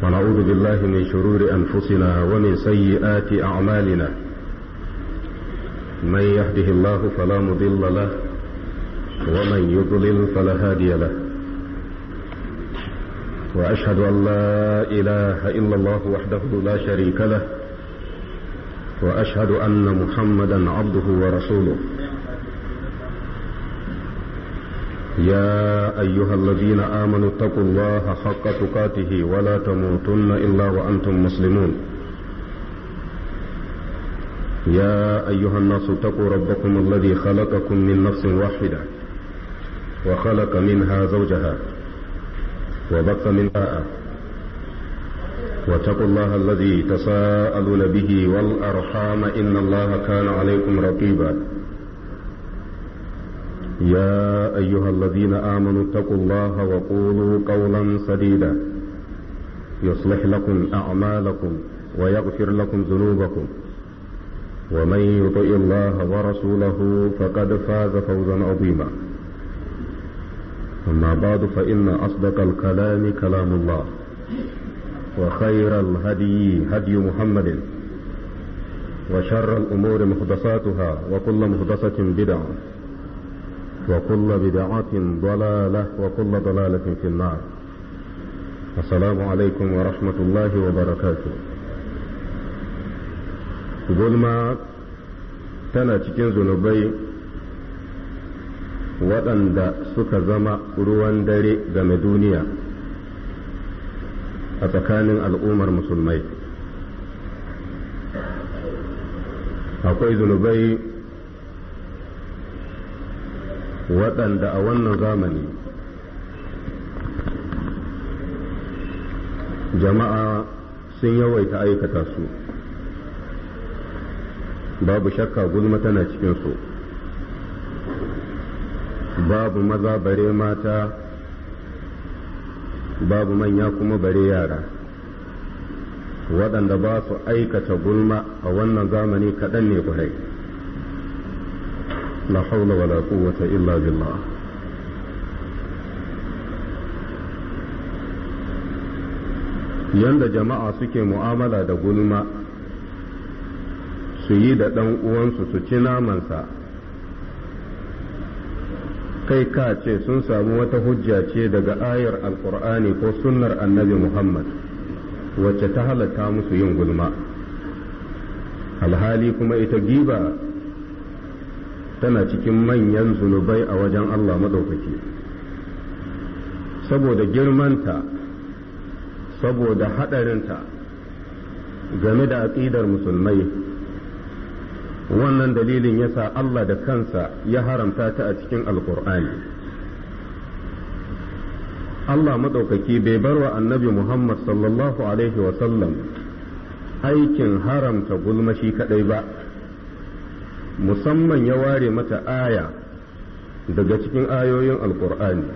ونعوذ بالله من شرور أنفسنا ومن سيئات أعمالنا من يهده الله فلا مضل له ومن يضلل فلا هادي له وأشهد أن لا إله إلا الله وحده لا شريك له وأشهد أن محمدا عبده ورسوله يا أيها الذين آمنوا اتقوا الله حق تقاته ولا تموتن إلا وأنتم مسلمون يا أيها الناس اتقوا ربكم الذي خلقكم من نفس واحدة وخلق منها زوجها وبث منها واتقوا الله الذي تساءلون به والأرحام إن الله كان عليكم رقيبا يا أيها الذين آمنوا اتقوا الله وقولوا قولا سديدا يصلح لكم أعمالكم ويغفر لكم ذنوبكم ومن يطع الله ورسوله فقد فاز فوزا عظيما أما بعد فإن أصدق الكلام كلام الله وخير الهدي هدي محمد وشر الأمور محدثاتها وكل محدثة بدعة وكل بدعة ضلالة وكل ضلالة في النار. السلام عليكم ورحمة الله وبركاته. gulma tana cikin zunubai waɗanda suka zama ruwan dare game duniya a tsakanin al'ummar musulmai. Akwai zunubai waɗanda a wannan zamani jama'a sun yawaita aikata su, babu shakka gulma tana cikinsu, babu maza bare mata, babu manya kuma bare yara. Waɗanda ba su aikata gulma a wannan zamani kaɗan ne kwarai. La haula wala quwwata illa billah. Yanda jama'a suke mu'amala da gulma, su yi da ɗan uwansu su ci namansa, kai ka ce sun samu wata hujja ce daga ayar alkur'ani ko sunnar annabi Muhammad wacce ta halatta musu yin gulma. Alhali kuma ita giba tana cikin manyan zunubai a wajen Allah maɗaukaki, saboda girmanta, saboda haɗarinta game da aƙidar musulmai. Wannan dalilin yasa Allah da kansa ya haramta ta a cikin alkur'ani. Allah maɗaukaki bai bar wa annabi Muhammad sallallahu alaihi wasallam aikin haramta gulma shi kaɗai ba, musamman ya ware mata aya daga cikin ayoyin alkur'ani.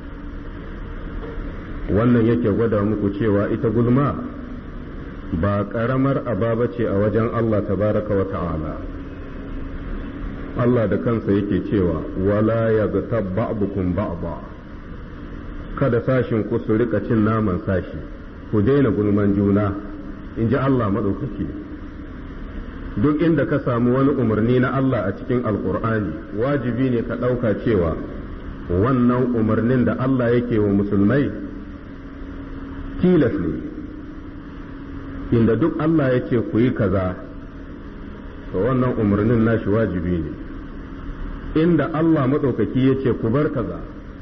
Wannan yake gwada muku cewa ita gulma ba ƙaramar ababa ce a wajen Allah tabaraka wa ta'ala. Allah da kansa yake cewa wala yaghtab ba'dukum ba'da, kada sashin ku su rika cin naman sashi, ku daina gulman juna, in ji Allah maɗaukaki. Duk inda ka samu wani umarni na Allah a cikin alkur'ani, wajibi ne ka ɗauka cewa wannan umarnin da Allah yake wa musulmai tilas ne. Inda duk Allah ya ce ku yi kaza, to wannan umarnin nashi wajibi ne. Inda Allah maɗaukaki ya ce ku bar kaza,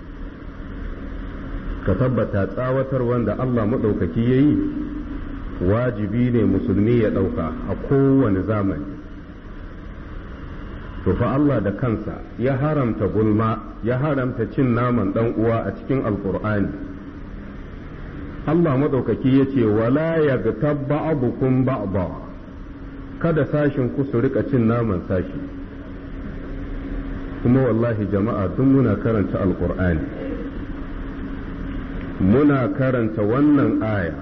ka tabbata tsawatar wanda Allah maɗaukaki ya yi wajibi ne musulmi ya ɗauka a kowane zamani. To fa Allah da kansa ya haramta gulma, ya haramta cin naman ɗan uwa a cikin alkur'ani. Allah maɗaukaki ya ce wala yaghtab ba'dukum ba'da, kada sashin ku su rika cin naman sashi. Kuma wallahi jama'a tun muna karanta alkur'ani, muna karanta wannan aya,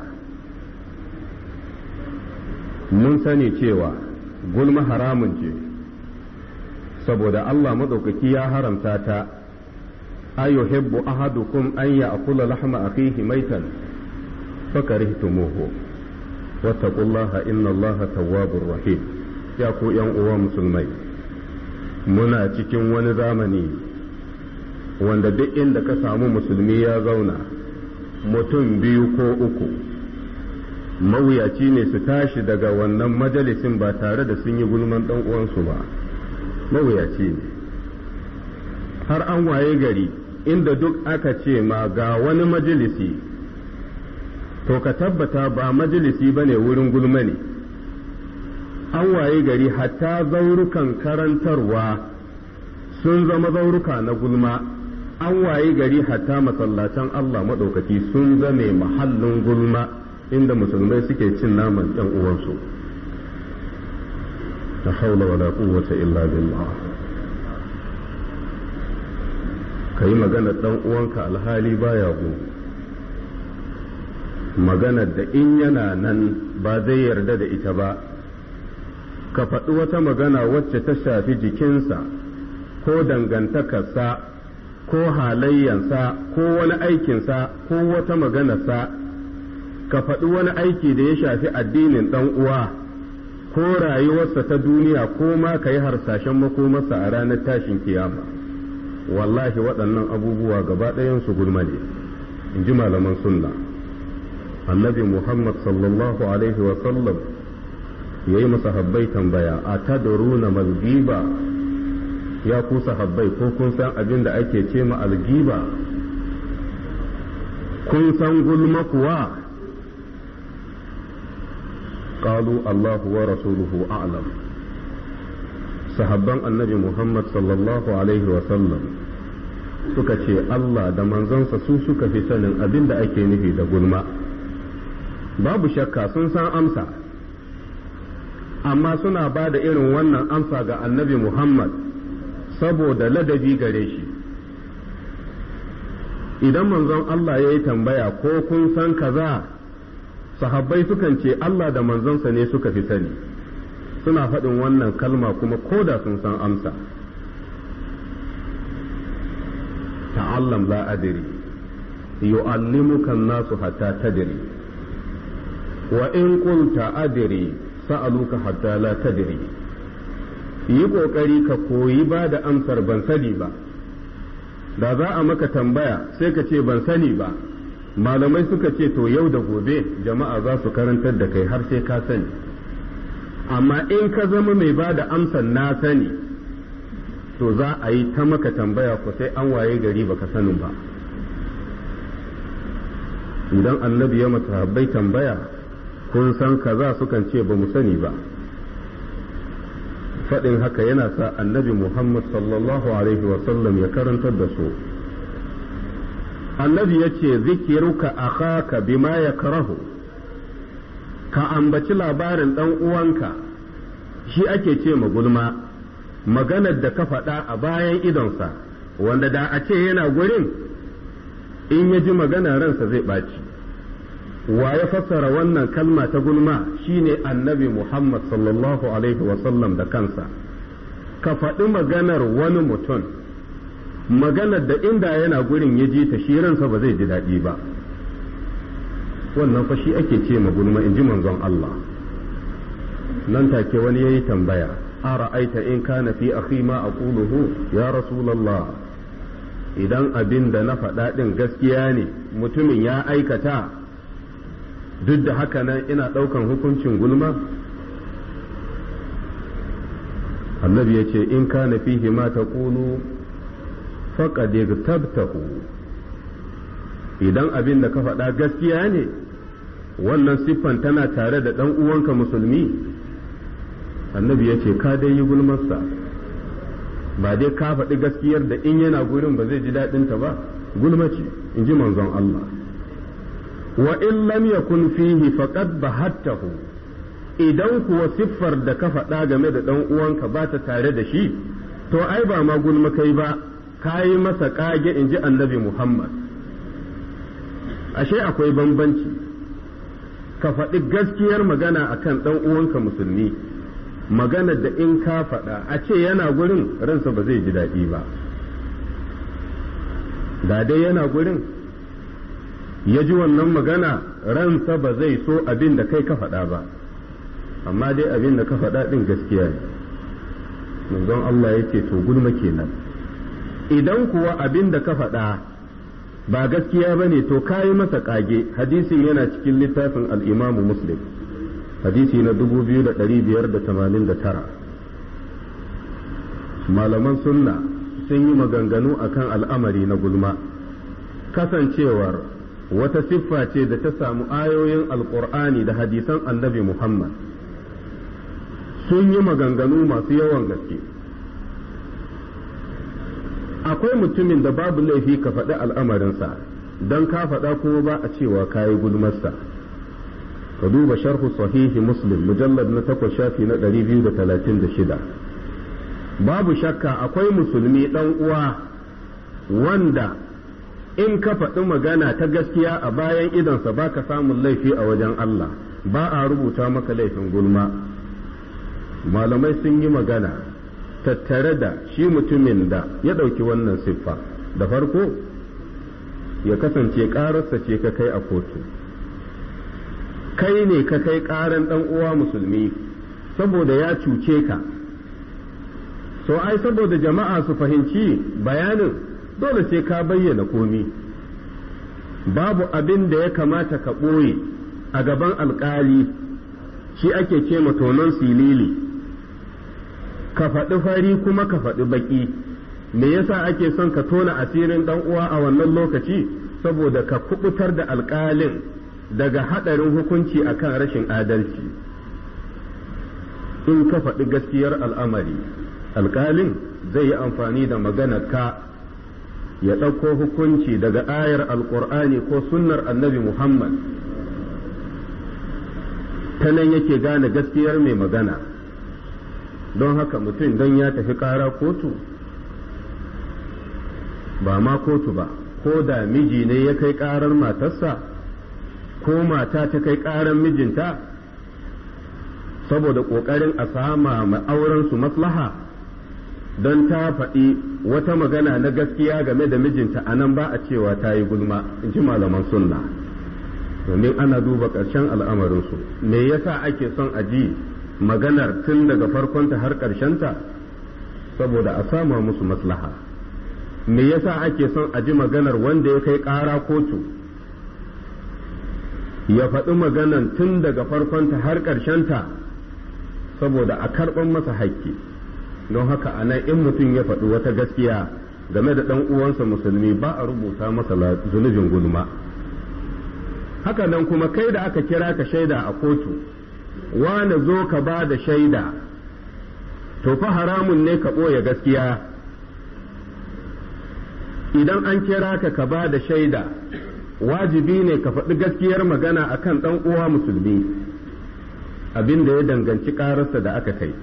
mun sani cewa gulma haramun ce, saboda Allah maɗaukaki ya haramta ta. ayuhibbu ahadukum an ya'kula lahma akhihi maitan, fakarihtumuhu wattaqullaha innallaha tawwabur rahim. Ya ku yan uwa musulmai, muna cikin wani zamani wanda duk inda ka samu musulmi ya zauna mutum biyu ko uku mawuyaci ne su tashi daga wannan majalisin ba tare da sun yi gulman ɗan uwansu ba. Mawuyaci ne har an waye gari inda duk aka ce ma ga wani majalisi to ka tabbata ba majalisi ba ne, wurin gulma ne. An waye gari hatta zaurukan karantarwa sun zama zauruka na gulma. An waye gari hatta masallatan Allah maɗaukaki sun zame mahallin gulma inda musulmai suke cin naman ɗan uwansu. La haula wala quwwata illa billah. Kai magana ɗan uwanka alhali baya gu, maganar da in yana nan ba zai yarda da ita ba. Ka faɗi wata magana wacce ta shafi jikinsa ko dangantakarsa ko halayyansa ko wani aikinsa ko wata maganarsa. Ka faɗi wani aiki da ya shafi addinin ɗan uwa ko rayuwarsa ta duniya ko ma ka yi harsashen makomarsa a ranar tashin kiyama. Wallahi waɗannan abubuwa gaba ɗayansu gulma ne, in ji malaman sunna. Annabi Muhammad sallallahu alaihi wa sallam ya yi masahabbai tambaya, a tadruna mal giba, ya ku sahabbai ko kun san abin da ake ce ma algiba? Kun san gulma kuwa? Qalu Allahu wa rasuluhu a'lam. Sahabban annabi Muhammad sallallahu alaihi wa sallam suka ce Allah da manzansa su suka fi sanin abin da ake nufi da gulma. Babu shakka sun san amsa, amma suna ba da irin wannan amsa ga annabi Muhammad saboda ladabi gare shi. Idan manzon Allah ya yi tambaya ko kun san kaza, sahabbai sukan ce Allah da manzonsa ne suka fi sani. Suna faɗin wannan kalma kuma ko da sun san amsa. Ta'allam la adri yu'allimuka an-nasu hatta tadri wa in qulta adri sa'aluka hatta la tadri. Yi kokari ka koyi ba da amsar ban sani ba. Da za a maka tambaya sai ka ce ban sani ba, malamai suka ce to yau da gobe jama'a za su karantar da kai har sai ka sani. Amma in ka zama mai ba da amsar na sani, to za a yi ta maka tambaya ko sai an waye gari baka sanin ba. Idan annabi ya masahabbai tambaya kun san kaza sukan ce ba mu sani ba. Faɗin haka yana sa annabi Muhammad sallallahu alaihi wasallam ya karantar da su. Annabi ya ce zikiruka akhaka bima yakrahu, ka ambaci labarin ɗan uwanka shi ake ce gulma, maganar da ka faɗa a bayan idonsa wanda da a ce yana gurin in ya ji magana ransa zai ɓaci. Wa ya fassara wannan kalma ta gulma shine annabi Muhammad sallallahu alaihi wasallam da kansa. Ka faɗi maganar wani mutum, maganar da inda yana gurin ya ji ta shi ransa ba zai ji daɗi ba. Wannan fa shi ake ce gulma in ji manzon Allah. Nan take wani yayi tambaya, ara'aita in kana fi akhi ma aquluhu ya rasulullah, idan abin da na faɗa ɗin gaskiya ne mutumin ya aikata, duk da haka nan ina ɗaukan hukuncin gulma? Annabi ya ce in kana fihi ma taqulu faqad igtabtahu, idan abin da ka faɗa gaskiya ne wannan siffan tana tare da ɗan uwanka musulmi, annabi ya ce ka dai yi gulmarsa, ba dai ka faɗi gaskiyar da in yana gurin ba zai ji daɗinta ba, gulma ce in ji manzon Allah. Wa in lam yakun fihi faqad bahattahu, idan kuwa siffar da ka faɗa game da ɗan uwanka ba ta tare da shi, to ai ba ma gulma kai ba, ka yi masa ƙage in ji annabi Muhammad. Ashe akwai bambanci, ka faɗi gaskiyar magana akan ɗan uwanka musulmi, magana da in ka faɗa a ce yana gurin ransa ba zai ji daɗi ba. Da dai yana gurin ya ji wannan magana ransa ba zai so abin da kai ka faɗa ba amma dai abin da ka faɗa ɗin gaskiya ne manzon Allah yake to gulma kenan idan kuwa abin da ka faɗa ba gaskiya ba ne to kayi masa ƙage hadisin yana cikin littafin al'imamu muslim hadisi na 2589 malaman sunna sun yi maganganu akan al'amari na gulma kasancewar wata siffa ce da ta samu ayoyin alƙur'ani da hadisan annabi Muhammad sun yi maganganu masu yawan gaske akwai mutumin da babu laifi ka faɗi al'amarinsa don ka faɗa kuma ba a cewa kayi gulmarsa ka duba sharhu sahihi muslim mujallad na 8 shafi na 236 babu shakka akwai musulmi ɗan uwa wanda in ka faɗi magana ta gaskiya a bayan idonsa ba ka samun laifi a wajen Allah ba a rubuta maka laifin gulma malamai sun yi magana tattare da shi mutumin da ya ɗauki wannan siffa da farko ya kasance ƙararsa ce ka kai a kotu kai ne ka kai ƙaran ɗan uwa musulmi saboda ya cuce ka so ai saboda jama'a su fahimci bayanin dole sai ka bayyana komi babu abin da ya kamata ka ɓoye a gaban alƙali shi ake ce tonon silili ka faɗi fari kuma ka faɗi baƙi me yasa ake son ka tona asirin ɗan uwa a wannan lokaci saboda ka kubutar da alƙalin daga haɗarin hukunci akan rashin adalci in ka faɗi gaskiyar al'amari alƙalin zai yi amfani da maganar ka ya ɗauko hukunci daga ayar alƙur'ani ko sunnar annabi Muhammad ta nan yake gane gaskiyar mai magana don haka mutum don ya tafi ƙara kotu ba ma kotu ba ko da miji ne ya kai ƙarar matarsa ko mata ta kai ƙarar mijinta saboda ƙoƙarin a sama ma'auransu maslaha don ta faɗi wata magana na gaskiya game da mijinta a nan ba a cewa ta yi gulma in ji malaman sunna domin ana duba ƙarshen al'amarinsu me yasa ake son a ji maganar tun daga farkonta har ƙarshenta saboda a sama musu maslaha me yasa ake son a ji maganar wanda ya kai ƙara kotu ya faɗi maganar tun daga farkonta har ƙarshenta saboda a karɓar masa haƙƙi don haka a nan in mutum ya faɗi wata gaskiya game da ɗan uwansa musulmi ba a rubuta masa zunubin gulma haka nan kuma kai da aka kira ka shaida a kotu wane zo ka ba da shaida to fa haramun ne ka ɓoye gaskiya idan an kira ka ba da shaida wajibi ne ka faɗi gaskiyar magana akan ɗan uwa musulmi abin da ya danganci ƙararsa da aka kai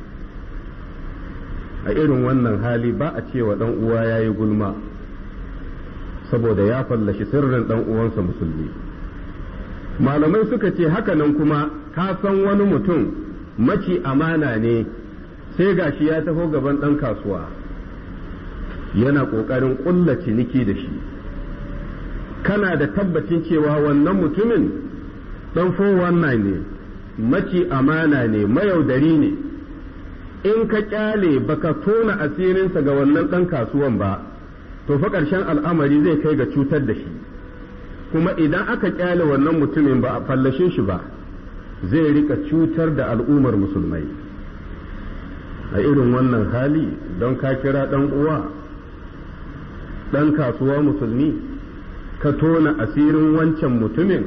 a irin wannan hali ba a cewa ɗan uwa ya yi gulma saboda ya fallashi sirrin ɗan uwansa musulmi malamai suka ce haka nan kuma ka san wani mutum maci amana ne sai gashi ya taho gaban ɗan kasuwa yana ƙoƙarin ƙulla ciniki da shi kana da tabbacin cewa wannan mutumin ɗan 419 ne maci amana ne mayaudari ne in ka kyale baka tona asirinsa ga wannan ɗan kasuwan ba to fa ƙarshen al'amari zai kai ga cutar da shi kuma idan aka kyale wannan mutumin ba a fallashe shi ba zai rika cutar da al'ummar musulmai a irin wannan hali don ka kira ɗan uwa ɗan kasuwa musulmi ka tona asirin wancan mutumin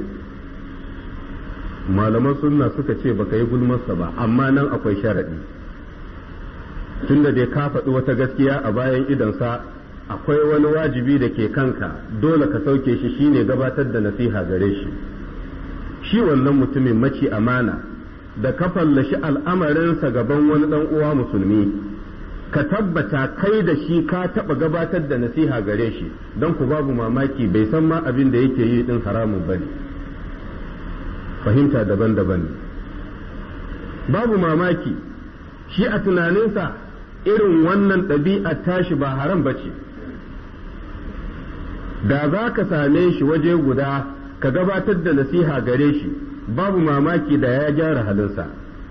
malaman sunna suka ce baka yi gulmarsa ba amma nan akwai sharaɗi tunda dai ka faɗi wata gaskiya a bayan idonsa akwai wani wajibi da ke kanka dole ka sauke shi shine gabatar da nasiha gare shi shi wannan mutumin maci amana da ka fallashi al'amarinsa gaban wani ɗan uwa musulmi ka tabbata kai da shi ka taɓa gabatar da nasiha gare shi don ku babu mamaki bai san ma abin da yake yi ɗin haramun bane fahimta daban-daban babu mamaki shi a tunaninsa irin wannan ɗabi'a tashi ba haram ba ce da za ka same shi waje guda ka gabatar da nasiha gare shi babu mamaki da ya gyara halinsa.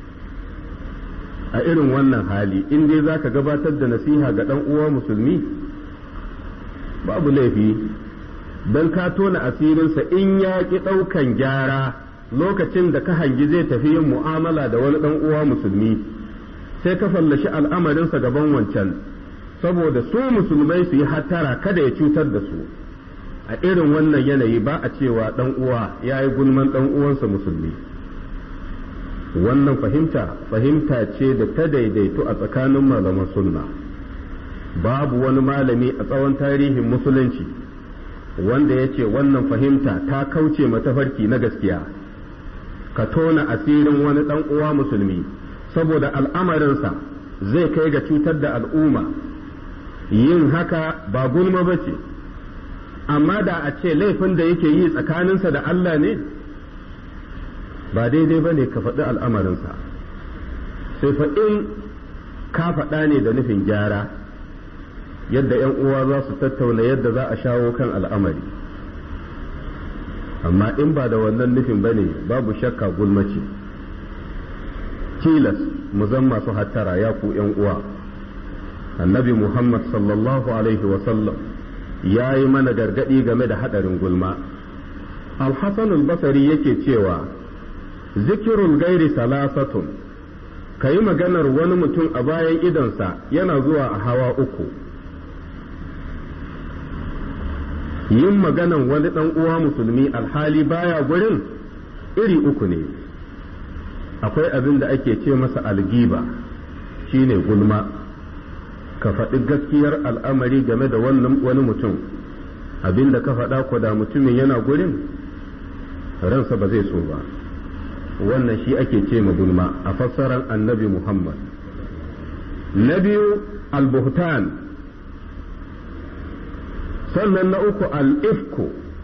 A irin wannan hali in dai za ka gabatar da nasiha ga ɗan uwa musulmi babu laifi don ka tona asirinsa in ya ƙi ɗaukan gyara lokacin da ka hangi zai tafi yin mu'amala da wani ɗan uwa musulmi sai ka fallashi al'amarinsa gaban wancan saboda su musulmai su yi hattara kada ya cutar da su. A irin wannan yanayi ba a cewa ɗan uwa ya yi gulman ɗan uwansa musulmi. Wannan fahimta ce da ta daidaito a tsakanin malaman sunna. Babu wani malami a tsawon tarihin musulunci wanda ya ce wannan fahimta ta kauce matafarki na gaskiya. Ka tona asirin wani ɗan uwa musulmi saboda al'amarinsa zai kai ga cutar da al'umma. Yin haka ba gulma ba ce, amma da a ce laifin da yake yi tsakaninsa da Allah ne, ba daidai ba ne ka faɗi al'amarinsa, sai fa in ka faɗa ne da nufin gyara, yadda ‘yan uwa za su tattauna yadda za a shawo kan al'amari. Amma in ba da wannan nufin ba ne babu shakka gulmace. Tilas mu zan masu hattara ya ku ‘yan uwa. Annabi Muhammad sallallahu Alaihi wasallam ya yi mana gargaɗi game da haɗarin gulma. Al-Hassan al-Basri yake cewa, zikirul gairi salasatun, ka yi maganar wani mutum a bayan idonsa yana zuwa a hawa uku. Yin maganan wani ɗan uwa musulmi alhali baya gurin iri uku ne. Akwai abin da ake ce masa algiba, shine gulma. Ka faɗi gaskiyar al'amari game da wani mutum, abin da ka faɗa ko da mutumin yana gurin ransa ba zai so ba. Wannan shi ake ce ma gulma a fassarar annabi Muhammad. Na biyu al-buhtan, sannan na uku al-ifku,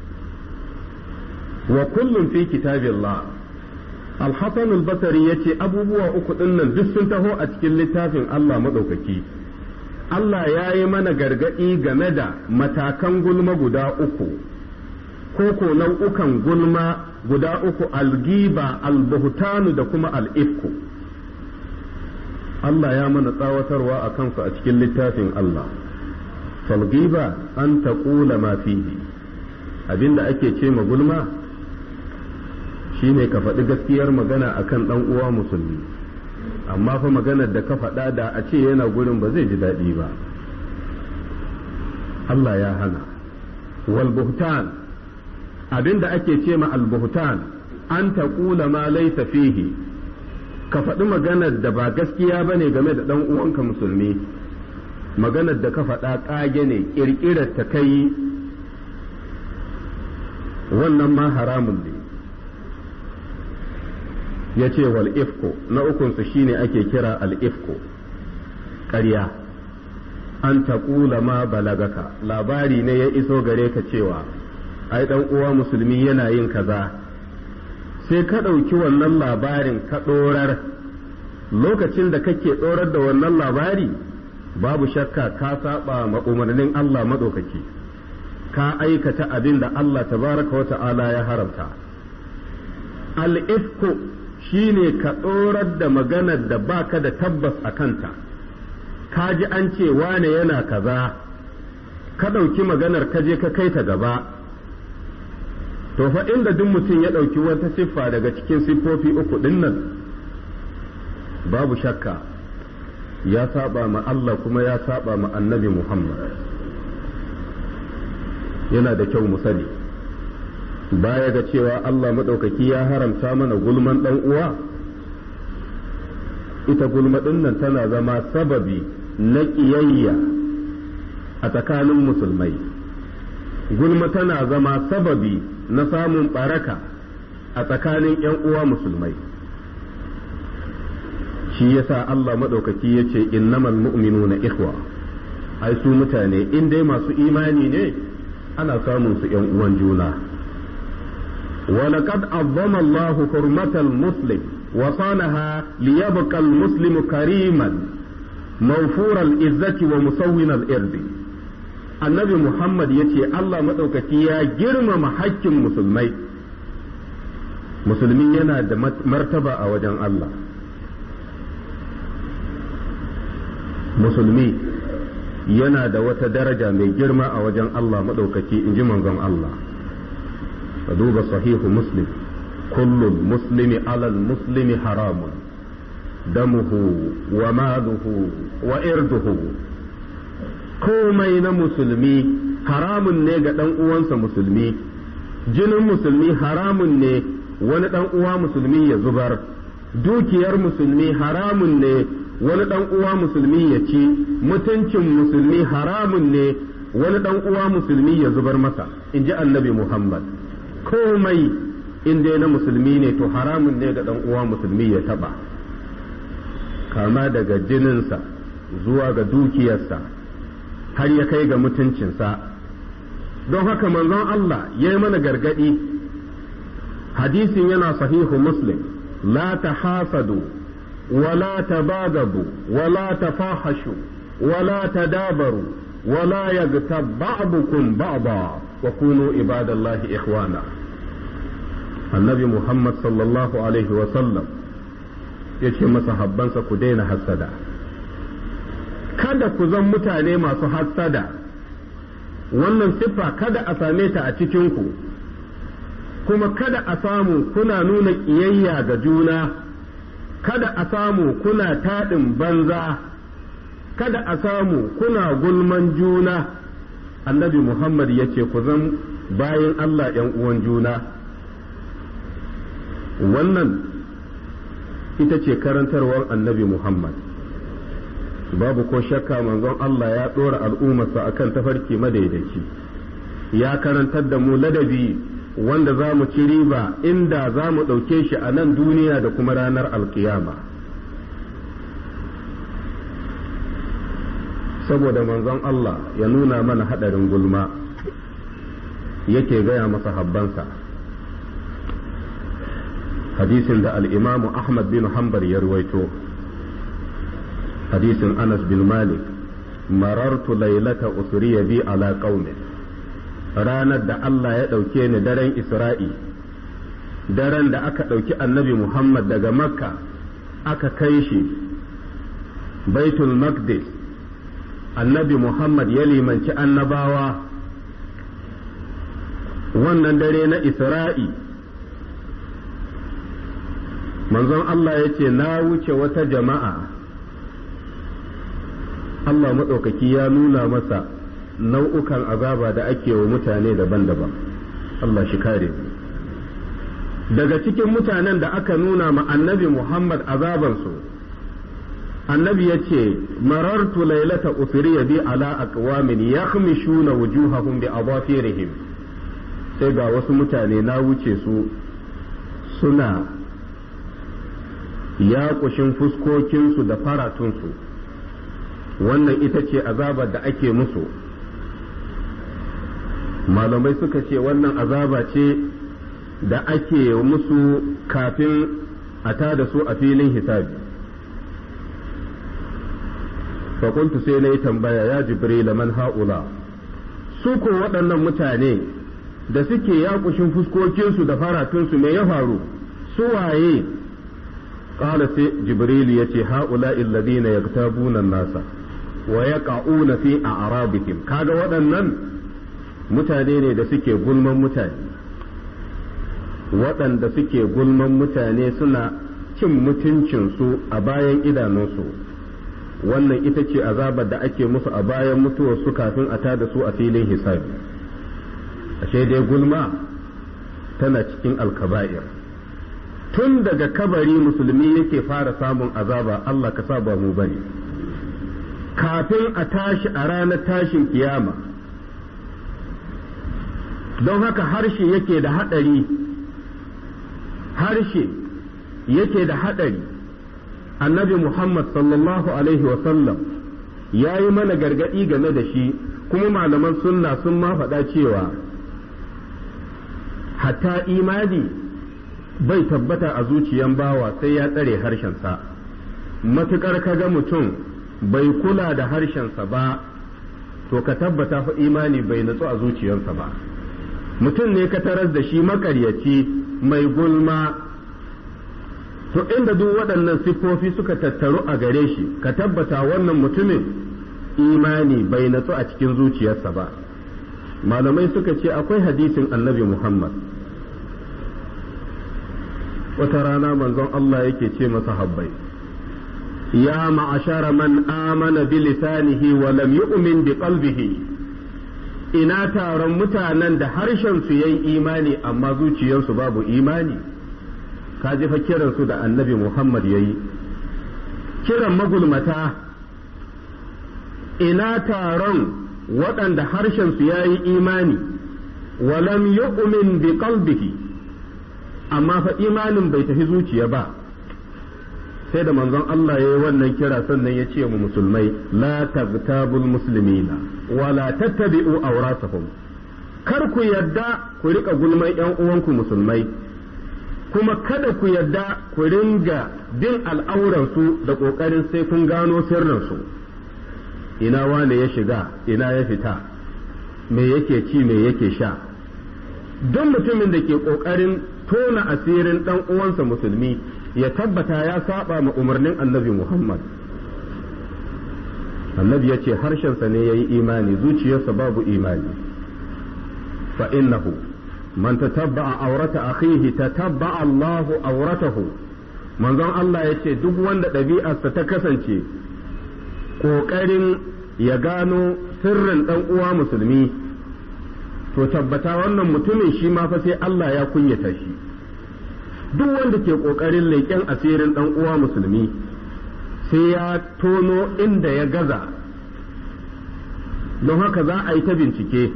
wa kullum fi kitabillah. Al-Hasan al-Basri yace abubuwa uku dinnan duk sun taho a cikin littafin Allah madaukaki. Allah ya yi mana gargaɗi game da matakan gulma guda uku, ko nau'ukan gulma guda uku, algiba, albuhtanu da kuma al'ifku. Allah ya mana tsawatarwa a kansu a cikin littafin Allah. Falgiba an taƙula ma fihi, abinda ake ce ma gulma shine ka faɗi gaskiyar magana akan ɗan uwa musulmi. Amma fa maganar da ka faɗa da a ce yana gurin ba zai ji daɗi ba. Allah ya hana. Wal buhtan, abin da ake ce ma al buhtan an taqula ma laysa fihi, ka faɗi maganar da ba gaskiya bane game da ɗan uwanka musulmi. Maganar da ka faɗa ƙage ne, ƙirƙirar ta kai, wannan ma haramun ne. Ya ce wal ifko, na ukunsu shine ake kira al ifko, ƙarya. An taƙula ma balagaka, labari ne ya iso gare ka cewa ai ɗan uwa musulmi yana yin kaza, sai ka ɗauki wannan labarin ka ɗorar. Lokacin da kake ɗorar da wannan labari babu shakka ka saba ma umarnin Allah maɗaukaki, ka aikata abin da Allah tabaraka wa ta'ala ya haramta. Al ifko shi ne ka ɗorar da maganar da baka da tabbas a kanta, ka ji an ce wane yana kaza, ka ɗauki maganar ka je ka kai ta gaba. To fa inda duk mutum ya ɗauki wata siffa daga cikin siffofi uku ɗin nan, babu shakka ya saba ma Allah kuma ya saba ma annabi Muhammad. Yana da kyau mu sani. Baya ga cewa Allah maɗaukaki ya haramta mana gulman ɗan uwa, ita gulma ɗin nan tana zama sababi na ƙiyayya a tsakanin musulmai. Gulma tana zama sababi na samun ɓaraka a tsakanin ‘yan uwa musulmai. Shi yasa Allah maɗaukaki ya ce innamal mu'minuna ikhwa, ai su mutane in dai masu imani ne ana samun su ‘yan uwan juna. ولقد عظم الله حرمة المسلم وصانها ليبقى المسلم كريما موفور العزة ومسون الإرض. النبي محمد يتي الله مدوكتي يا جرم محكم مسلمي musulmi yana da martaba a wajen Allah, musulmi yana da wata daraja mai girma a wajen Allah maɗaukaki in ji manzon Allah. ka duba sahihu muslim, kullum muslimi alal muslimi haramun damuhu wa maluhu wa irduhu, komai na musulmi haramun ne ga ɗan uwansa musulmi, jinin musulmi haramun ne wani ɗan uwa musulmi ya zubar, dukiyar musulmi haramun ne wani ɗan uwa musulmi ya ci, mutuncin musulmi haramun ne wani ɗan uwa musulmi ya zubar masa, in ji annabi Muhammad. Komai in dai na musulmi ne to haramun ne ga ɗan uwa musulmi ya taɓa, kama daga jininsa zuwa ga dukiyarsa har ya kai ga mutuncinsa. Don haka manzon Allah ya yi mana gargaɗi, hadisin yana sahihu muslim, la tahasadu ولا تباغضوا ولا تفاحشوا ولا تدابروا ولا يغتب بعضكم بعضا وكونوا عباد الله إخوانا. النبي محمد صلى الله عليه وسلم yace masahabbansa ku daina hassada, kada ku zan mutane masu hassada, wannan siffa kada a same ta a cikinku, kuma kada a samu kuna nuna ƙiyayya ga juna, kada a samu kuna taɗin banza, kada a samu kuna gulman juna. Annabi Muhammad ya ce ku zan bayan Allah ‘yan uwan juna. Wannan ita ce karantarwar annabi Muhammad. Babu ko shakka manzon Allah ya ɗora al'ummarsa akan tafarki madaidaici, ya karantar da mu ladabi wanda za mu ci riba inda za mu ɗauke shi a nan duniya da kuma ranar alkiyama. Saboda manzon Allah ya nuna mana haɗarin gulma, yake gaya masa habbansa hadisin da al'imamu Ahmad bin Hanbal ya ruwaito, hadisin Anas bin Malik, marartu lailata usriya bi ala qaumin, ranar da Allah ya ɗauke ni daren Isra'i, daren da aka ɗauki annabi Muhammad daga Makka aka kai shi Baitul Maqdis, annabi Muhammad ya limanci annabawa. Wannan dare na Isra'i, manzon Allah ya ce na wuce wata jama'a, Allah maɗaukaki ya nuna masa nau'ukan azaba da ake wa mutane daban-daban, Allah shi kare mu. Daga cikin mutanen da aka nuna ma annabi Muhammad azabansu, annabi ya ce marartu lailata usriya bi ala aqwamin yakhmishuna wujuhahum bi adafirihim, sai ga wasu mutane na wuce su suna yaƙushin fuskokinsu da faratunsu. Wannan ita ce azabar da ake musu. Malamai suka ce wannan azaba ce da ake musu kafin a tada su a filin hisabi. fakuntu sai na yi tambaya, ya Jibril man ha'ula, su ko waɗannan mutane da suke yaƙushin fuskokinsu da faratunsu me ya faru, su waye? Ƙala sai Jibril ya ce ha'ula illadina yaktabuna nasa wa yaqa'una fi a'rabihim, kaga waɗannan mutane ne da suke gulman mutane, waɗanda suke gulman mutane suna cin mutuncinsu a bayan idanunsu. Wannan ita ce azabar da ake musu a bayan mutuwarsu kafin a tada su a filin hisabi. Ashe dai gulma tana cikin alkaba'ir. Tun daga kabari musulmi yake fara samun azaba, Allah ka sa ba mu bane. Kafin a tashi a ranar tashin kiyama. Don haka harshe yake da haɗari, harshe yake da haɗari. Annabi Muhammad sallallahu alaihi wasallam ya yi mana gargaɗi game da shi, kuma malaman sunna sun ma faɗa cewa hatta imani bai tabbata a zuciyan bawa sai ya tsare harshensa. Matuƙar kaga mutum bai kula da harshensa ba, to ka tabbata fa imani bai natsu a zuciyarsa ba. Mutum ne ka taras da shi makaryaci mai gulma. To inda duk waɗannan siffofi suka tattaru a gare shi ka tabbata wannan mutumin imani bai natsu a cikin zuciyarsa ba. Malamai suka ce akwai hadisin annabi Muhammad, wata rana manzon Allah yake ce masa habbai, ya ma'ashara man amana bi lisanihi wa lam yu'min bi qalbihi, ina taron mutanen da harshen su yayi imani amma zuciyarsu babu imani. Ka ji fa kiran su da annabi Muhammad yayi, kiran magulmata. Ina taron waɗanda harshen su yayi imani wa lam yu'min bi qalbihi, amma fa imanin bai tafi zuciya ba. Sai da manzon Allah ya yi wannan kira sannan ya ce mu musulmai, la tabtabul muslimina wa la tattabi'u awratahum, kar ku yadda ku rika gulman ƴan uwanku musulmai, kuma kada ku yadda ku ringa bin al'auransu da ƙoƙarin sai kun gano sirrinsu, ina wane ya shiga ina ya fita, me yake ci me yake sha. Duk mutumin da ke ƙoƙarin tona asirin ɗan uwansa musulmi ya tabbata ya saba ma umarnin annabi Muhammad. Annabi ya ce harshensa ne ya yi imani, zuciyarsa babu imani. Fa innahu man tatabba'a aurata akhihi tatabba'a Allahu auratahu. Manzon Allah ya ce duk wanda ɗabi'arsa ta kasance ƙoƙarin ya gano sirrin ɗan uwa musulmi, to tabbata wannan mutumin shi ma fa sai Allah ya kunyata shi. Duk wanda ke ƙoƙarin leƙen asirin ɗan uwa musulmi sai ya tono inda ya gaza, don haka za a yi ta bincike.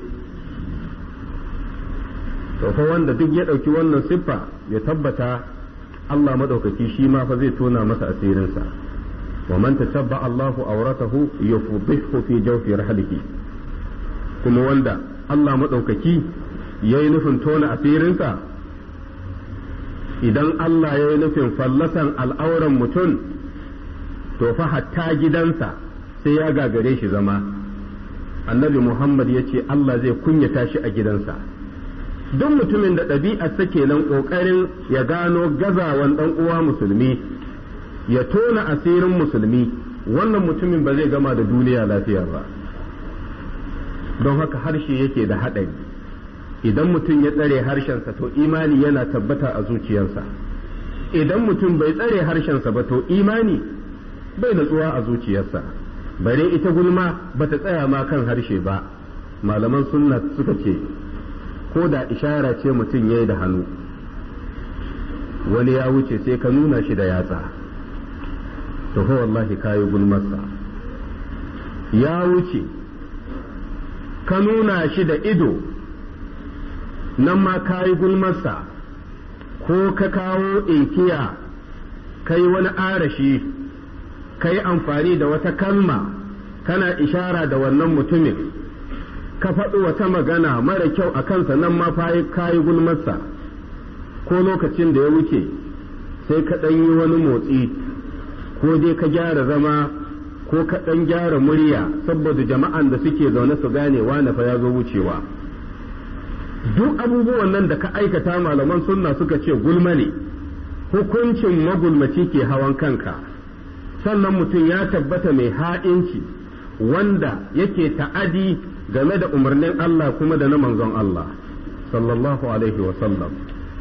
To fa wanda duk ya ɗauki wannan siffa ya tabbata Allah maɗaukaki shi ma fa zai tona masa asirinsa. wa man tatabba Allahu awratahu yufdihu fi jawfi rahlihi, kuma wanda Allah maɗaukaki yayi nufin tona asirinsa, idan Allah ya yi nufin fallasan al'auran mutum to fa hatta gidansa sai ya gagare shi zama. Annabi Muhammad ya ce Allah zai kunyata shi a gidansa. Duk mutumin da ɗabi'arsa kenan ƙoƙarin ya gano gazawan ɗan uwa musulmi, ya tona asirin musulmi, wannan mutumin ba zai gama da duniya lafiya ba. Don haka harshe yake da haɗari. Idan mutum ya tsare harshensa to imani yana tabbata a zuciyarsa. Idan mutum bai tsare harshensa ba to imani bai natsuwa a zuciyarsa. Bare ita gulma ba ta tsaya ma kan harshe ba. Malaman sunna suka ce ko da ishara ce mutum ya yi da hannu, wani ya wuce sai ka nuna shi da yatsa, to fa wallahi ka yi gulmarsa. Ya wuce ka nuna shi da ido, nan ma ka yi gulmarsa. Ko ka kawo inkiya ka yi wani arashi, ka yi amfani da wata kalma kana ishara da wannan mutumin, ka faɗi wata magana mara kyau a kansa, nan ma ka yi gulmarsa. Ko lokacin da ya wuce sai ka ɗan yi wani motsi, ko dai ka gyara zama ko ka ɗan gyara murya saboda jama'an da suke zaune su gane wane fa ya zo wucewa. Duk abubuwan nan da ka aikata malaman sunna suka ce gulma ne, hukuncin magulmaci ke hawan kanka. Sannan mutum ya tabbata mai ha'inci wanda yake ta'adi game da umarnin Allah kuma da na manzon Allah sallallahu alaihi wa sallam.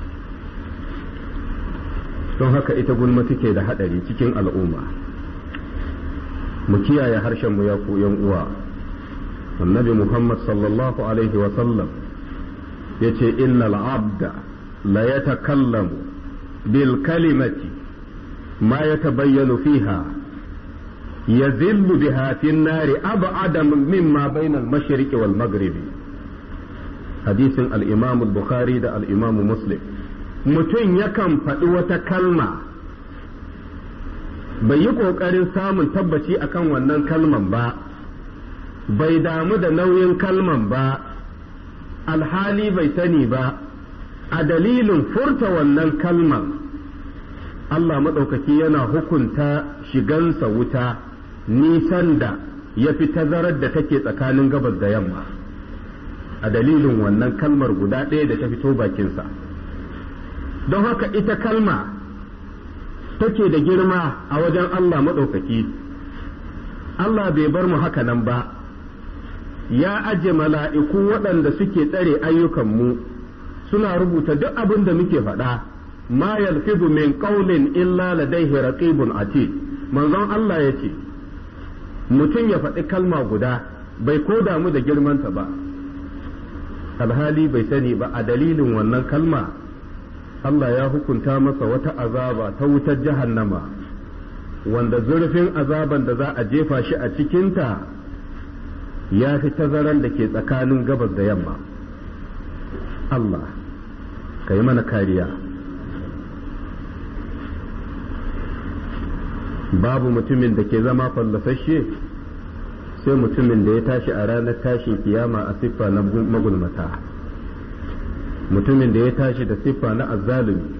Don haka ita gulma take da hadari cikin al'umma. Mu kiyaye harshen mu ya ku yan uwa. Annabi Muhammad sallallahu alaihi wa sallam yace innal abda la yatakallamu bil kalimati ma yatabayyanu fiha yazillu biha fi an-nari ab'ada mimma bayna al-mashriqi wal maghribi. Hadisin al-Imam al-Bukhari da al-Imam Muslim. Mutum yakan faɗi wata kalma bai yi ƙoƙarin samun tabbaci akan wannan kalman ba, bai damu da nauyin kalman ba, alhali bai sani ba, a dalilin furta wannan kalman Allah maɗaukaki yana hukunta shigansa wuta nisan da ya fi tazarar da take tsakanin gabas da yamma, a dalilin wannan kalmar guda ɗaya da ta fito bakinsa. don haka ita kalma take da girma a wajen Allah maɗaukaki. Allah bai bar mu haka nan ba, ya aje mala'iku waɗanda suke tsare ayyukanmu suna rubuta duk abin da muke faɗa, ma yalfizu min qawlin illa ladayhi raqibun atid. Manzon Allah ya ce, mutum ya faɗi kalma guda bai ko damu da girmanta ba, alhali bai sani ba a dalilin wannan kalma Allah ya hukunta masa wata azaba ta wutar jahannama, wanda zurfin azaban da za a jefa shi a cikinta ya fi tazaran da ke tsakanin gabas da yamma. Allah ka yi mana kariya. Babu mutumin da ke zama fallasashe sai mutumin da ya tashi a ranar tashin kiyama a siffa na magulmata, mutumin da ya tashi da siffa na azzalumi,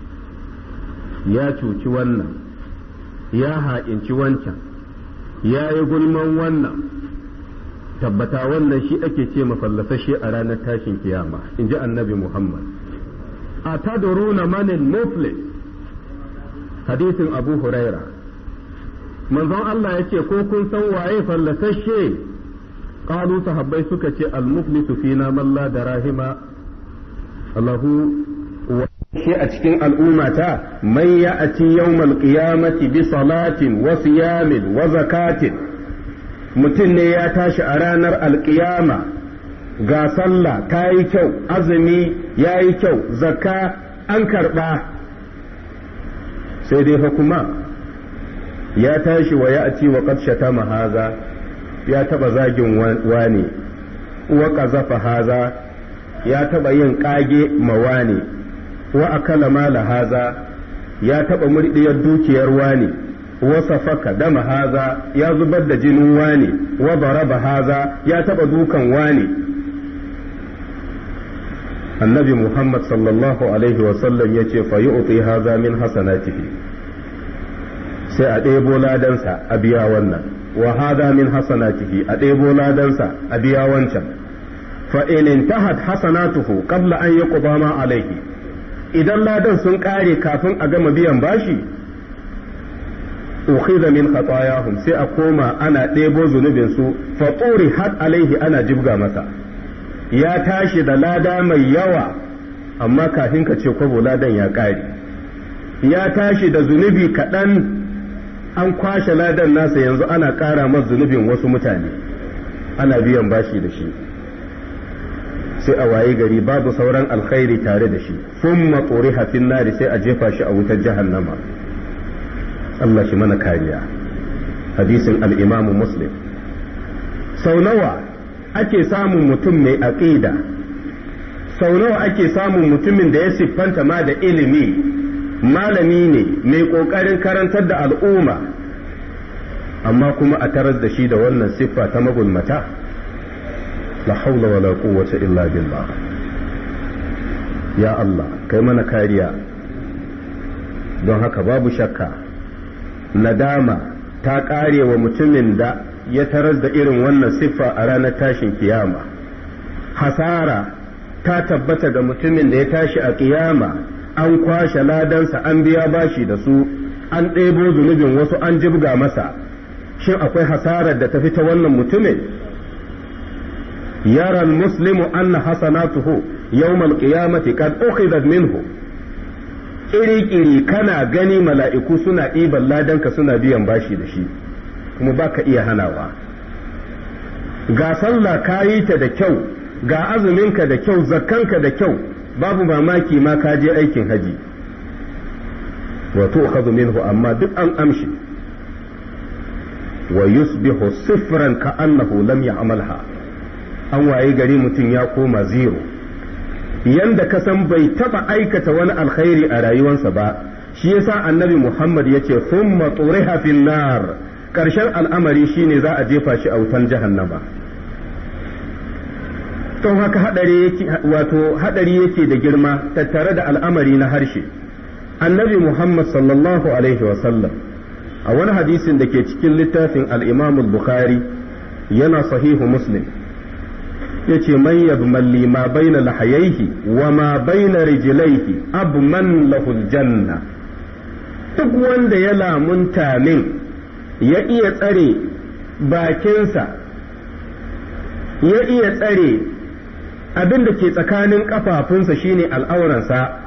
ya cuci wannan, ya ha'inci wancan, ya yi gulman wannan, tabbata wannan shi ake ce mafallasashe a ranar tashin kiyama, in ji annabi Muhammad. A tadruna manil muflis, hadisin Abu Huraira. Manzon Allah ya ce, ko kun san waye fallasashe? Qalu sahabbai suka ce, al-muflisu fina man la darahima Allahu wa shi a cikin al'ummata man ya'ti yawmal qiyamati bi salatin wa siyamin wa zakatin. Mutum ne ya tashi a ranar alƙiyama ga sallah ta yi kyau, azumi ya yi kyau, zakka an karɓa, sai dai fa kuma ya tashi wa ya ci wa qad shatama haza, ya taba zagin wani, wa qazafa haza, ya taba yin kage mawani, wa akala mala haza, ya taba murdiyar dukiyar wani, wa safaka dama haza, ya zubar da jinin wani, wa daraba haza, ya taba dukan wani. Annabi Muhammad sallallahu alaihi wa sallam yace fa yu'ti haza min hasanatihi, sai a ɗebo ladansa a biya wannan, wa hada min hasanatihi, a ɗebo ladansa a biya wancan. fa in intahat hasanatuhu qabla an yuqda ma alayhi, idan ladan sun ƙare kafin a gama biyan bashi, ukhidha min khatayahum, sai a koma ana ɗebo zunubin su, fa turihat alaihi, ana jibga masa. Ya tashi da lada mai yawa amma kafin ka ce kwabo ladan ya ƙare, ya tashi da zunubi kaɗan an kwashe ladan nasa, yanzu ana ƙara masa zunubin wasu mutane, ana biyan bashi da shi, sai a wayi gari babu sauran alkhairi tare da shi. Thumma turiha fin nari, sai a jefa shi a wutar jahannama. Allah shi mana kariya. Hadisin al-Imam Muslim. Sau nawa ake samun mutum mai aqida, sau nawa ake samun mutumin da ya siffanta ma da ilimi, malami ne mai ƙoƙarin karantar da al'umma, amma kuma a taras da shi da wannan siffa ta magulmata. La haula wala quwwata illa billah. Ya Allah kai mana kariya. Don haka babu shakka nadama ta ƙare wa mutumin da ya taras da irin wannan siffa a ranar tashin kiyama. Hasara ta tabbata ga mutumin da ya tashi a kiyama, an kwashe ladansa an biya bashi da su, an ɗebo zunubin wasu an jibga masa. Shin akwai hasarar da ta fi ta wannan mutumin? yara muslimu anna hasanatuhu yawmal qiyamati qad ukhidat minhu, kiri-kiri kana gani mala'iku suna ɗiban ladanka suna biyan bashi da shi, kuma baka iya hanawa. Ga sallah ka yi ta da kyau, ga azuminka da kyau, zakkanka da kyau, babu mamaki ma ka je aikin haji, wato ukhadhu minhu, amma duk an amshi. Wa yusbihu sifran ka annahu lam ya'malha, an waye gari mutum ya koma zero, yanda ka san bai taba aikata wani alkhairi a rayuwarsa ba. Shi yasa annabi Muhammad yace thumma turiha fin nar, karshen al'amari shine za a jefa shi a wutan jahannama. To haka hadari yake da girma tattare da al'amari na harshe. Annabi Muhammad sallallahu alaihi wa sallam a wani hadisin da ke cikin littafin al-Imam al-Bukhari yana sahihu Muslim yace man yadman ma baina lahayaihi wa ma baina rijlaihi abman lahul janna, duk wanda ya lamunta min ya iya tsare bakinsa, ya iya tsare abin da ke tsakanin kafafunsa shine al'auransa,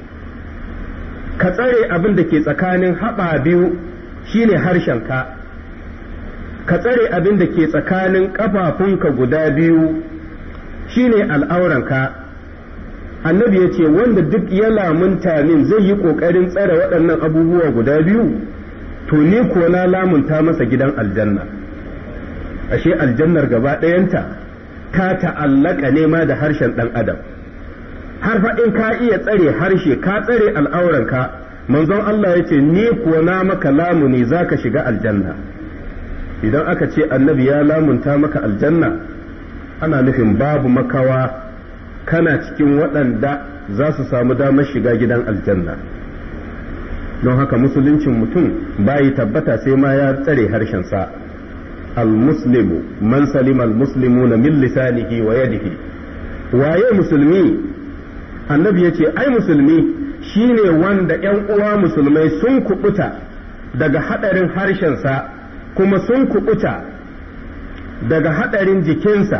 ka tsare abin da ke tsakanin haɓa biyu shine harshenka, ka tsare abin da ke tsakanin ƙafafunka guda biyu shine al'auranka. Annabi ya ce wanda duk ya lamunta min zai yi ƙoƙarin tsare waɗannan abubuwa guda biyu, to ni ko na lamunta masa gidan aljanna. Ashe aljannar gaba ɗayanta ta ta'allaka nema da harshen ɗan adam. Har faɗin ka iya tsare harshe, ka tsare al'auranka, manzon Allah ya ce ni kuwa na maka lamuni za ka shiga aljanna. Idan aka ce annabi ya lamunta maka aljanna, ana nufin babu makawa kana cikin waɗanda za su samu damar shiga gidan aljanna. Don haka musuluncin mutum bayi tabbata sai ma ya tsare harshensa. Al-muslimu man salima al-muslimuna min lisanihi wa yadihi. Waye musulmi? Annabi ya ce ai musulmi shine wanda ‘yan uwa musulmai sun kubuta daga haɗarin harshensa kuma sun kubuta daga haɗarin jikinsa,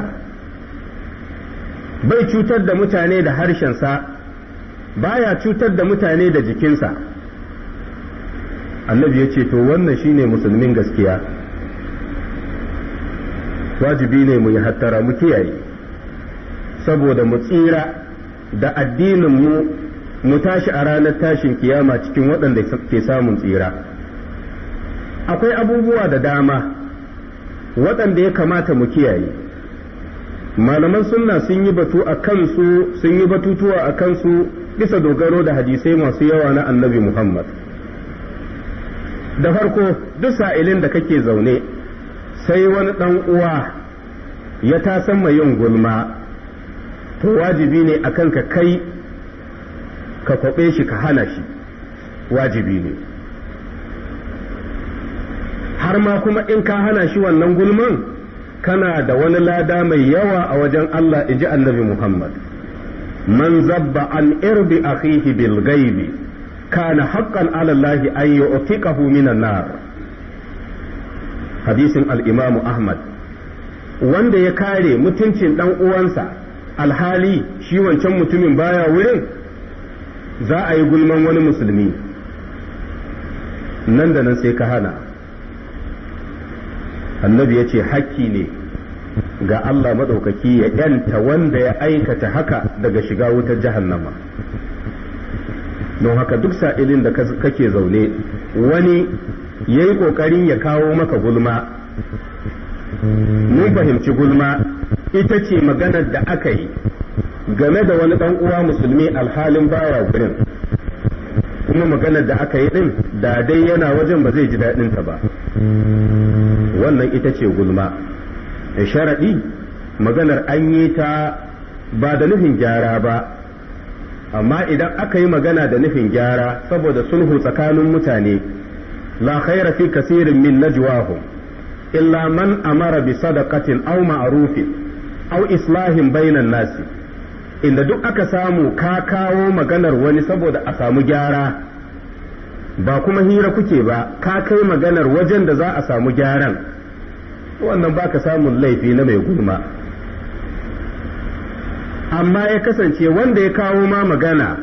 bai cutar da mutane da harshensa, baya cutar da mutane da jikinsa. Annabi ya ce to wannan shine musulmin gaskiya. Wajibi ne mu yi hattara, mu kiyaye, saboda mu tsira da addinin mu tashi a ranar tashin kiyama cikin waɗanda ke samun tsira. Akwai abubuwa da dama waɗanda ya kamata mu kiyaye. Malaman sunna sun yi batu a kansu, sun yi batutuwa a kansu bisa dogaro da hadisai masu yawa na annabi Muhammad. Da farko, duk sa'ilin da kake zaune sai wani ɗan uwa ya tasan mai yin gulma, to wajibi ne a kanka kai ka kwaɓe shi ka hana shi, wajibi ne. Har ma kuma in ka hana shi wannan gulman, kana da wani lada mai yawa a wajen Allah, in ji annabi Muhammad. Man zabba an irbi akhihi bil ghaibi kana haqqan ala Allah an yu'tiqahu minan nar. Hadisin al-Imam Ahmad. Wanda ya kare mutuncin dan uwansa alhali shi wancan mutumin baya wurin, za a yi gulman wani musulmi, nan da nan sai ka hana. Annabi ya ce hakki ne ga Allah maɗaukaki ya ‘yanta wanda ya aikata haka daga shiga wutar jahannama. Don haka duk sa'ilin da kake zaune wani ya yi ƙoƙarin ya kawo maka gulma, mun fahimci gulma ita ce maganar da aka yi game da wani ɗan uwa musulmi alhalin baya gurin, kuma maganar da aka yi ɗin da dai yana wajen ba zai ji daɗinta ba. Wannan ita ce gulma. Da sharaɗi maganar an yi ta ba da nufin gyara ba, amma idan aka yi magana da nufin gyara saboda sulhu tsakanin mutane, la khaira fi kasirin min najwahum illa man amara bi sadaqatin aw ma'rufin aw islahin bainan nasi. Inda duk aka samu ka kawo maganar wani saboda a samu gyara, ba kuma hira kuke ba, ka kai maganar wajen da za a samu gyaran, wannan baka samun laifi na mai gulma. Amma ya kasance wanda ya kawo ma magana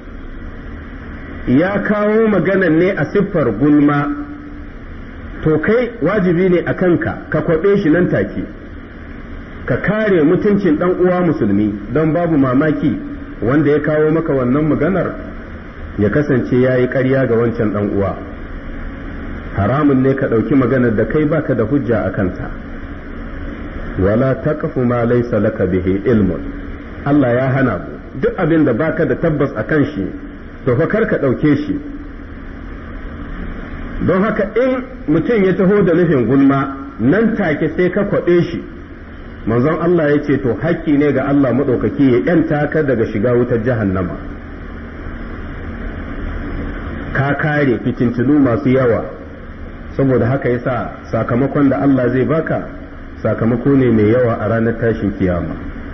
ya kawo maganar ne a siffar gulma, to kai wajibi ne a kanka ka kwaɓe shi nan take, ka kare mutuncin ɗan uwa musulmi, don babu mamaki wanda ya kawo maka wannan maganar ya kasance ya yi ƙarya ga wancan ɗan uwa. Haramun ne ka ɗauki maganar da kai baka da hujja a kanta. Wala taqfu ma laysa laka bihi ilmun. Allah ya hana mu duk abin da baka da tabbas a kan shi, to fa kar ka ɗauke shi. Don haka in mutum ya taho da nufin gulma, nan take sai ka kwaɓe shi, manzon Allah ya ce to hakki ne ga Allah maɗaukaki ya ‘yanta ka daga shiga wutar jahannama. Ka kare fitintunu masu yawa, saboda haka yasa sakamakon da Allah zai baka sakamako ne mai yawa a ranar tashin kiyama.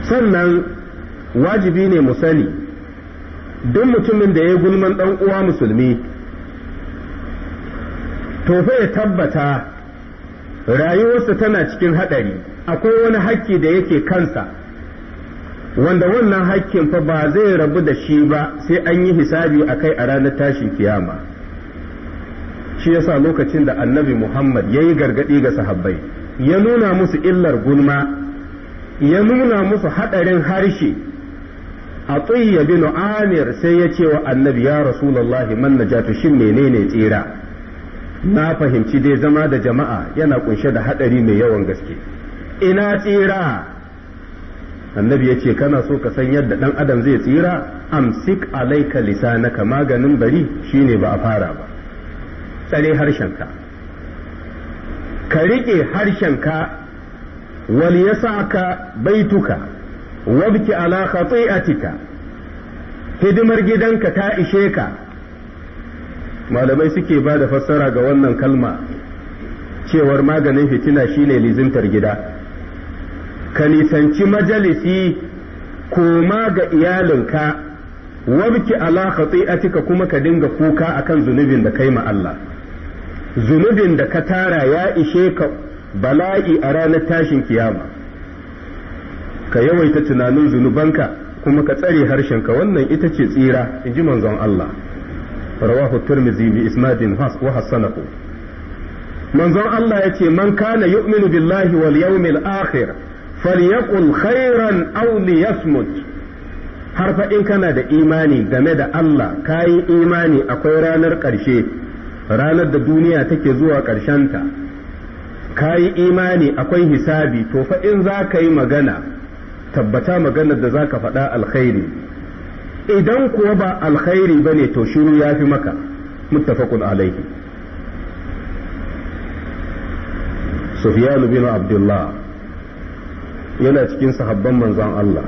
sannan wajibi ne mu sani duk mutumin da ya gulman ɗan uwa musulmi to fa ya tabbata rayuwarsa tana cikin haɗari, akwai wani hakki da yake kansa wanda wannan hakkin fa ba zai rabu da shi ba sai an yi hisabi a kai a ranar tashin kiyama. Shi yasa lokacin da annabi Muhammad ya yi gargaɗi ga sahabbai ya nuna musu illar gulma, ya nuna musu haɗarin harshe, a tsayya bin Amir sai ya ce wa annabi, ya Rasulullahi man najatu shin menene tsira? Na fahimci dai zama da jama'a yana kunshe da haɗari mai yawan gaske, ina tsira? Annabi ya ce kana so ka san yadda ɗan adam zai tsira? Amsik alaika lisanaka, maganin bari shine ba a fara ba, tsare harshenka, ka riƙe harshenka, wal yasaka baituka wabki ala khati'atika, hidimar gidanka ta ishe ka. Malamai suke ba da fassara ga wannan kalma cewar maganin fitina shine lizimtar gida, ka nisanci majalisi, koma ga iyalinka, wabki ala khati'atika, kuma ka dinga kuka akan zunubin da kai ma Allah. Zunubin da ka tara ya ishe ka bala'i a ranar tashin kiyama, ka yawaita tunanin zunubanka kuma ka tsare harshenka, wannan ita ce tsira, in ji manzon Allah. Rawahu Tirmidhi bi isnadin wa hassanahu. Manzon Allah ya ce man kana yu'minu billahi wal yawmil akhir falyaqul khairan aw liyasmut. Har fa in kana da imani game da Allah, kayi imani akwai ranar ƙarshe, ranar da duniya take zuwa ƙarshenta, kayi imani akwai hisabi, to fa in za ka yi magana tabbata maganar da za ka faɗa alkhairi, idan kuwa ba alkhairi ba ne to shiru ya fi maka. Muttafaqun alaihi. Sufyan bin Abdullah yana cikin sahabban manzon Allah,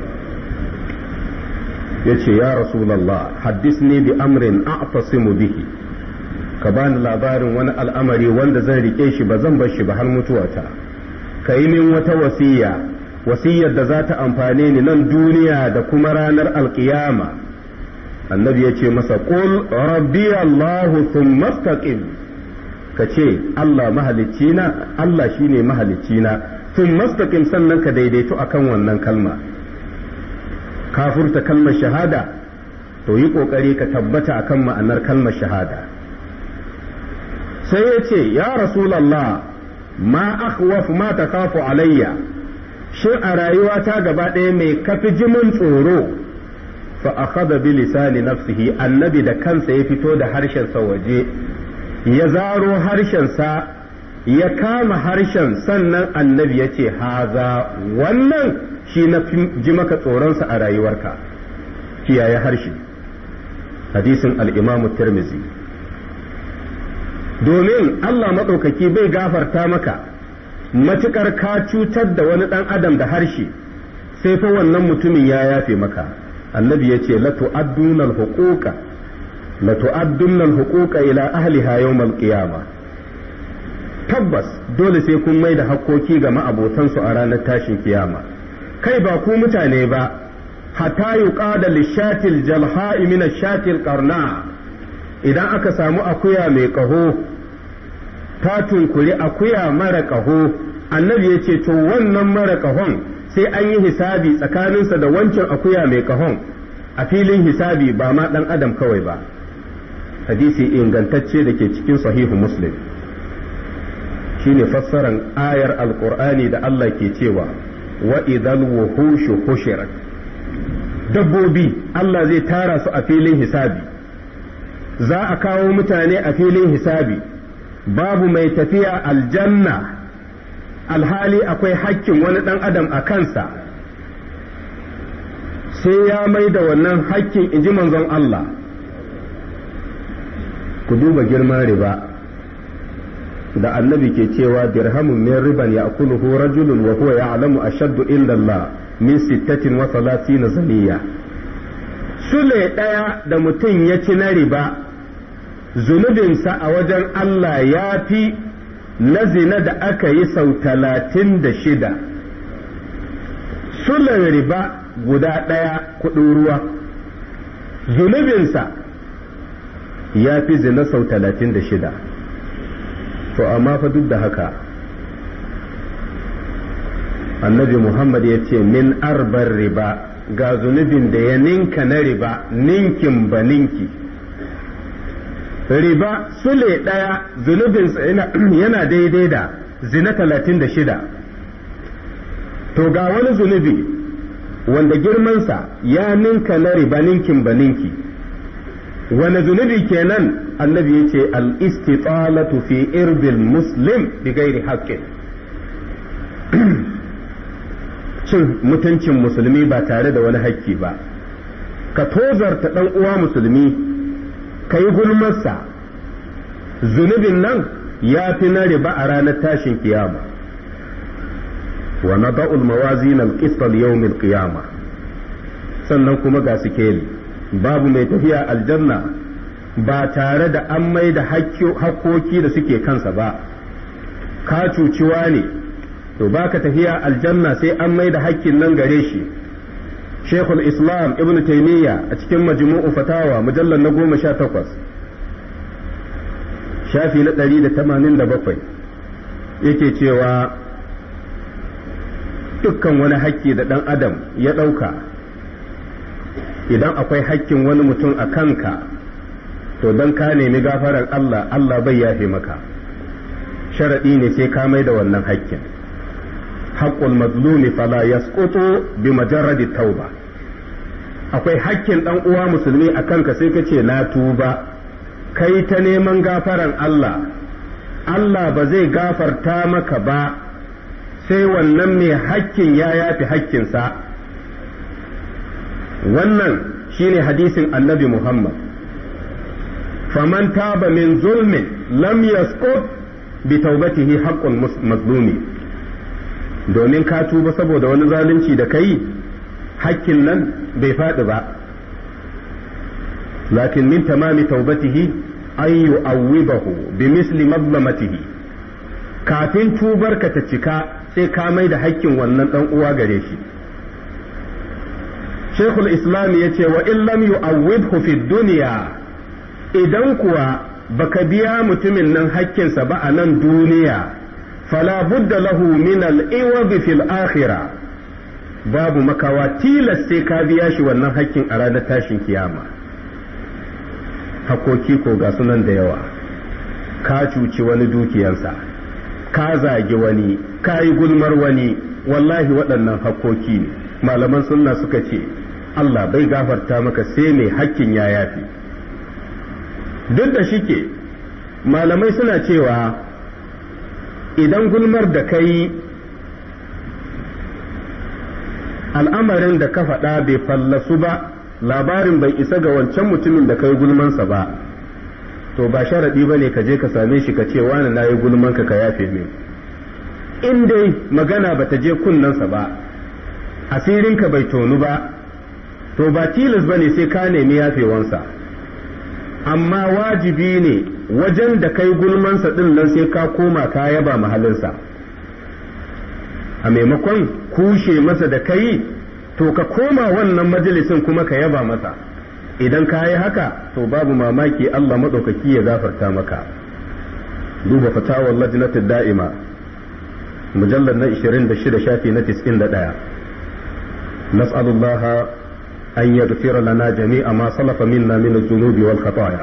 yace ya Rasulullah haddisni bi amrin a'tasimu bihi, ka bani labarin wani al'amari wanda zan rike shi ba zan bar shi ba har mutuwata, ka yi min wata wasiyar da za ta amfane ni nan duniya da kuma ranar alkiyama. Annabi ya ce masa qul rabbi Allahu thumma istaqim, ka ce Allah mahalicina, Allah shine mahalicina, thumma istaqim, sannan ka daidaito akan wannan kalma. Ka furta kalmar shahada, to yi kokari ka tabbata akan ma'anar kalmar shahada. Sai ya ce ya Rasulallah ma akhwaf ma takhafu alayya, shin a rayuwata gaba ɗaya mai kafi jimin tsoro? Fa akhadha bi lisani nafsihi, annabi da kansa ya fito da harshensa waje, ya zaro harshensa, ya kama harshen, sannan annabi ya ce haza, wannan shi na ji maka tsoronsa a rayuwarka, kiyaye harshe. Hadisin al-Imam Tirmidhi. Domin Allah maɗaukaki bai gafarta maka matuƙar ka cutar da wani ɗan adam da harshe, sai fa wannan mutumin ya yafe maka. Annabi ya ce latu'adduna al-huquqa ila ahliha yawm al-qiyama, tabbas dole sai kun mai da hakkoki ga ma'abotansu a ranar tashin kiyama. Kai ba ku mutane ba, hatta yuqada lishatil jalha'i min ash-shatil qarna, idan aka samu akuya mai ƙaho ta tunkuri akuya mara ƙaho, annabi ya ce to wannan mara ƙahon sai an yi hisabi tsakaninsa da wancan akuya mai ƙahon a filin hisabi, ba ma ɗan adam kawai ba. Hadisi ingantacce da ke cikin sahihu Muslim shine fassaran ayar alƙur'ani da Allah ke cewa wa idhal wuhushu hushirat. Dabbobi Allah zai tara su a filin hisabi, za a kawo mutane a filin hisabi, babu mai tafiya aljanna alhali akwai hakkin wani ɗan adam a kansa, sai ya mai da wannan hakkin, in ji manzon Allah. Ku duba girman riba da annabi ke cewa dirhamun min riban ya'kuluhu rajulun wa huwa ya'lamu ashaddu inda Allah min 36 zaniya. Sule ɗaya da mutum ya ci na riba, zunubinsa a wajen Allah ya fi na zina da aka yi sau 36. sulan riba guda ɗaya kuɗin ruwa zunubinsa ya fi zina sau 36. to amma fa duk da haka annabi Muhammad ya ce min arbar riba ga zunubin da ya ninka na riba ninkin ba ninki. Riba sule ɗaya zunubinsa yana daidai da zina 36. To ga wani zunubi wanda girmansa ya ninka na riba ninkin ba ninki. Wani zunubi kenan annabi ya ce al-istitalatu fi irbil muslim bi gairi haqqin. Cin mutuncin musulmi ba tare da wani hakki ba, ka tozarta ɗan uwa musulmi ka yi gulmarsa, zunubin nan ya fi na riba a ranar tashin kiyama. wa nada'ul mawazin al-qist al-yawm al-qiyama. Sannan kuma ga sikeli, babu mai tafiya aljanna ba tare da an mai da hakkoki da suke kansa ba. Ka cuciwa ne to baka tafiya aljanna sai an mai da hakkin nan gare shi. Sheikhul Islam Ibn Taymiyyah a cikin Majmu'u Fatawa mujallar na 18 shafi na 187 yake cewa dukkan wani hakki da ɗan adam ya ɗauka, idan akwai hakkin wani mutum a kanka to don ka nemi gafarar Allah, Allah bai yafe maka. Sharaɗi ne sai ka mai da wannan hakkin. haqqul mazlumi fala yasqutu bi majarradi tauba. Akwai hakkin dan uwa musulmi a kanka sai ka ce na tuba, kai ta neman gafaran Allah, Allah ba zai gafarta maka ba sai wannan mai hakkin ya yafi hakkinsa. Wannan shine hadisin annabi Muhammad. faman taba min zulmin lam yasqut bi taubatihi haqqul mazlumi. Domin ka tuba saboda wani zalunci da kai, hakkin nan bai faɗi ba. Lakin min tamami taubatihi an yu'awwibahu bi misli mazlamatihi. Kafin tubarka ta cika sai ka mai da hakkin wannan dan uwa gare shi. Sheikhul Islam ya ce wa in lam yu'awwibhu fi dunya, idan kuwa baka biya mutumin nan hakkinsa ba a nan duniya, fala budda lahu min al-iwad fi al-akhirah, babu makawa tilas sai ka biya shi wannan hakkin a ranar tashin kiyama. Hakoki ko ga sunan da yawa, ka cuci wani dukiyarsa, ka zagi wani, ka yi gulmar wani, wallahi waɗannan hakoki ne. Malaman sunna suka ce Allah bai gafarta maka sai mai hakkin ya yafi. Duk da shike malamai suna cewa idan gulmar da kai al'amarin da ka faɗa bai fallasu ba, labarin bai isa ga wancan mutumin da kai gulmansa ba, to ba sharaɗi ba ne ka je ka same shi ka ce wani na yi gulmanka ka yafe min. In dai magana ba ta je kunnensa ba, asirinka bai tonu ba, to ba tilas ba ne sai ka nemi yafewansa. Amma wajibi ne wajen da kai gulmansa ɗin nan sai ka koma ka yaba mahalinsa. A maimakon kushe masa da kai, to ka koma wannan majalisin kuma ka yaba masa. Idan ka yi haka to babu mamaki Allah maɗaukaki ya gafarta maka. Duba fatawar lajnatul da'ima mujallar na 26 shafi na 91. Nas'alullah an yaghfira lana jami'a ma salafa minna min adh-dhunubi wal khataaya.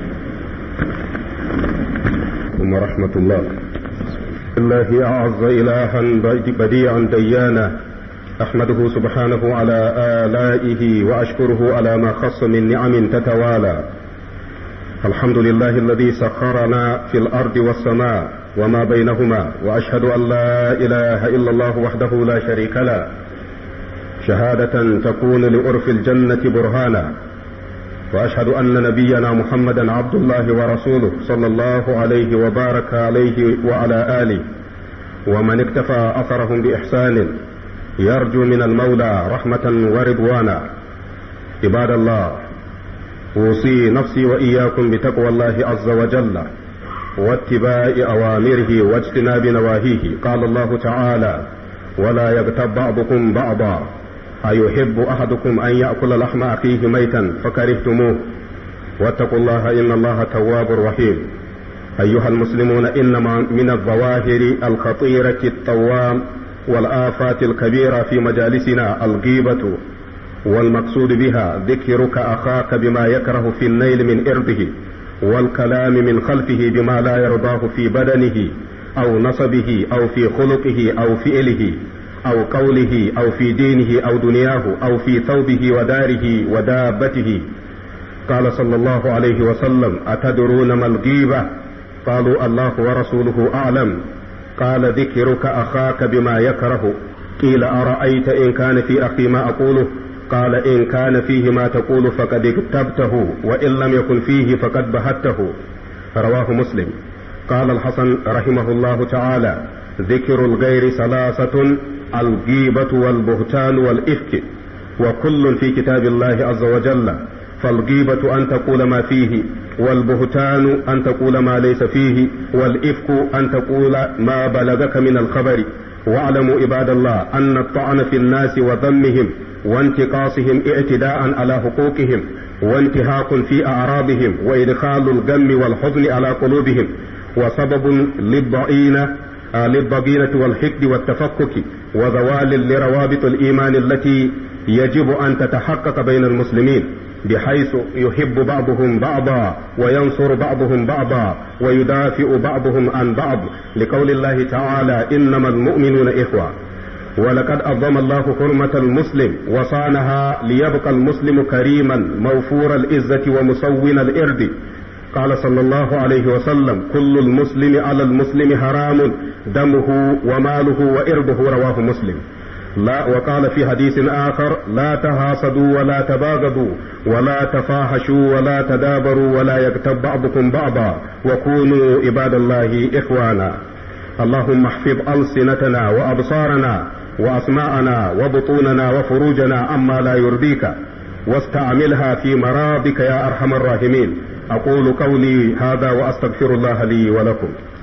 Wa rahmatullah. Billahi a'azza ilahan badi'an dayyana. أحمده سبحانه على آلائه وأشكره على ما خص من نعم تتوالى. الحمد لله الذي سخرنا في الأرض والسماء وما بينهما، وأشهد أن لا إله إلا الله وحده لا شريك له شهادة تكون لأرف الجنة برهانا. وأشهد أن نبينا محمدا عبد الله ورسوله صلى الله عليه وبارك عليه وعلى آله ومن اكتفى أثرهم بإحسان يرجو من المولى رحمة ورضوانا. عباد الله، أوصي نفسي وإياكم بتقوى الله عز وجل واتباع أوامره واجتناب نواهيه. قال الله تعالى: ولا يغتب بعضكم بعضا أيحب أحدكم أن يأكل لحم أخيه ميتا فكرهتموه واتقوا الله إن الله تواب رحيم. أيها المسلمون، إنما من الظواهر الخطيرة الطوام والآفات الكبيرة في مجالسنا الغيبة، والمقصود بها ذكرك أخاك بما يكره في النيل من إرضه، والكلام من خلفه بما لا يرضاه في بدنه أو نصبه أو في خلقه أو فعله أو قوله أو في دينه أو دنياه أو في ثوبه وداره ودابته. قال صلى الله عليه وسلم: أتدرون ما الغيبة؟ قالوا: الله ورسوله أعلم. قال: ذكرك أخاك بما يكره. قيل: أرأيت إن كان في أخي ما أقوله؟ قال: إن كان فيه ما تقول فقد اكتبته، وإن لم يكن فيه فقد بهته. رواه مسلم. قال الحسن رحمه الله تعالى: ذكر الغير ثلاثة: الغيبة والبهتان والإفك، وكل في كتاب الله عز وجل. فالغيبة أن تقول ما فيه، والبهتان أن تقول ما ليس فيه، والإفك أن تقول ما بلغك من الخبر. واعلموا عباد الله أن الطعن في الناس وذمهم وانتقاصهم اعتداء على حقوقهم وانتهاك في أعراضهم وإدخال الغم والحزن على قلوبهم، وسبب للضغينة والحقد والتفكك، وزوال لروابط الإيمان التي يجب أن تتحقق بين المسلمين، بحيث يحب بعضهم بعضا وينصر بعضهم بعضا ويدافع بعضهم عن بعض، لقول الله تعالى: إنما المؤمنون إخوة. ولقد أعظم الله حرمة المسلم وصانها ليبقى المسلم كريما موفور العزة ومسون الإرض. قال صلى الله عليه وسلم: كل المسلم على المسلم حرام دمه وماله وإرضه. رواه مسلم. لا. وقال في حديث آخر: لا تحاسدوا ولا تباغضوا ولا تفاحشوا ولا تدابروا ولا يغتب بعضكم بعضا وكونوا عباد الله إخوانا. اللهم احفظ ألسنتنا وأبصارنا وأسماعنا وبطوننا وفروجنا عما لا يرضيك، واستعملها في مرابك يا أرحم الراحمين. أقول قولي هذا وأستغفر الله لي ولكم.